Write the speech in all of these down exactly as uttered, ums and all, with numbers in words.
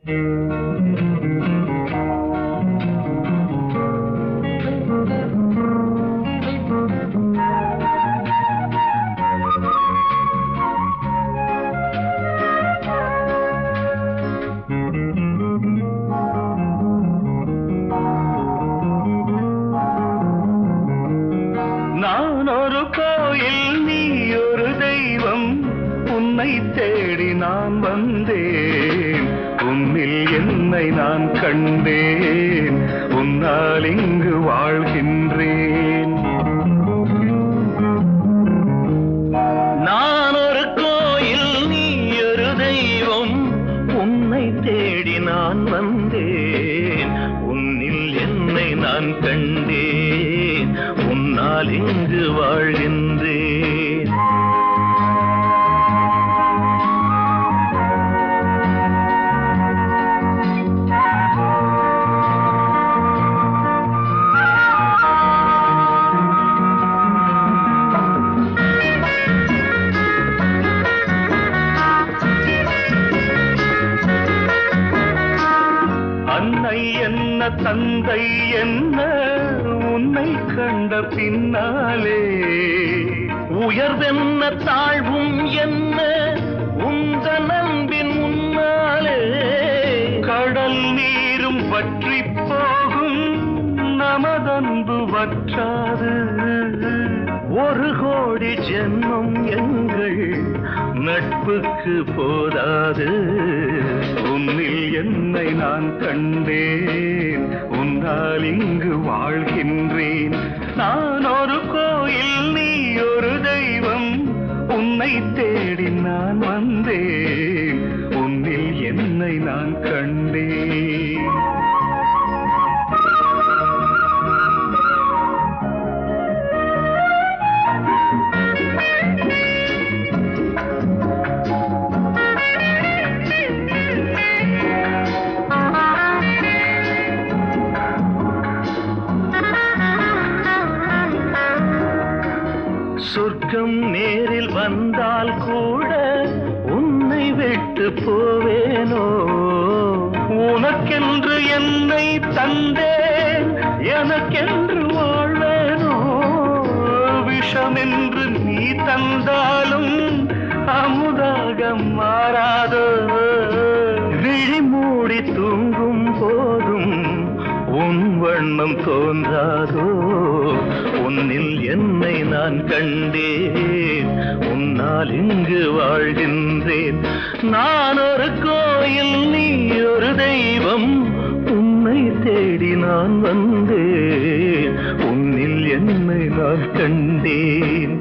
நான் ஒரு கோயில், நீ ஒரு தெய்வம், உன்னை தேடி நான் வந்தேன், உன்னில் என்னை நான் கண்டேன், உன்னால் இங்கு வாழ்கின்றேன். நான் ஒரு கோயில், நீ ஒரு தெய்வம், உன்னை தேடி நான் வந்தேன், உன்னில் என்னை நான் கண்டேன், உன்னால் இங்கு வாழ்கின்றேன். அன்னை என்ன தந்தை என்ன உன்னை கண்ட பின்னாலே, உயர்வென்ன தாழ்வும் என்ன உந்தன் அன்பின் முன்னாலே, கடல் நீரும் வற்றி போகும் நமதன்பு வற்றாது, ஒரு கோடி ஜென்மம் எங்கள் நட்புக்கு போதாது, உன்னில் என்னை நான் கண்டேன், உன்னால் இங்கு வாழ்கின்றேன். நான் ஒரு கோயில், நீ ஒரு தெய்வம், உன்னை தேடி நான் வந்தேன், உன்னில் என்னை நான் கண்டேன். சொர்க்கம் நேரில் வந்தால் கூட உன்னை விட்டு போவேனோ, உனக்கென்று என்னை தந்தேன், எனக்கென்று வாழ்வேனோ, விஷமென்று நீ தந்தாலும் அமுதாக மாறாதோ, விழி மூடி தூங்கும் போதும் உன் வண்ணம் தோன்றாதோ, உன்னில் என்னை நான் கண்டேன், உன்னால் இங்கு வாழ்கின்றேன். நான் ஒரு கோயில், நீ ஒரு தெய்வம், உன்னை தேடி நான் வந்தேன், உன்னில் என்னை நான் கண்டேன்.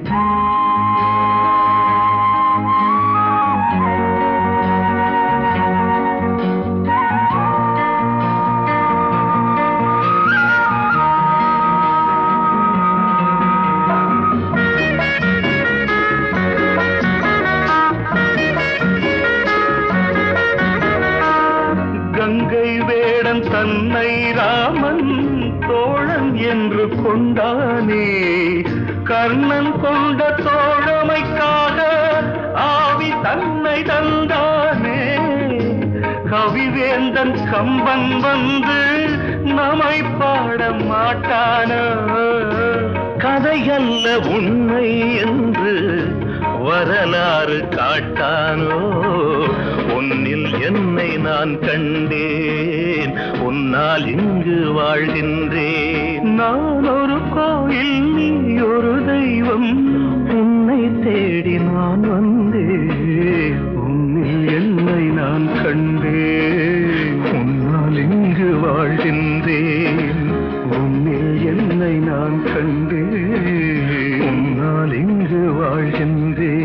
கங்கை வேடன் தன்னை ராமன் தோழன் என்று கொண்டானே, கர்ணன் கொண்ட தோழமைக்காக ஆவி தன்னை தந்தானே, கவிவேந்தன் கம்பன் வந்து நம்மை பாட மாட்டானோ, கதையல்ல உண்மை என்று வரலாறு காட்டானோ, உன்னில் என்னை நான் கண்டேன், உன்னால் இங்கு வாழ்கின்றேன். நான் ஒரு கோயில், நீ ஒரு தெய்வம், உன்னை தேடி நான் வந்தேன், உன்னில் என்னை நான் கண்டேன், உன்னால் இங்கு வாழ்கின்றேன், உன்னில் என்னை நான் கண்டேன், உன்னால் இங்கு வாழ்கின்றேன்.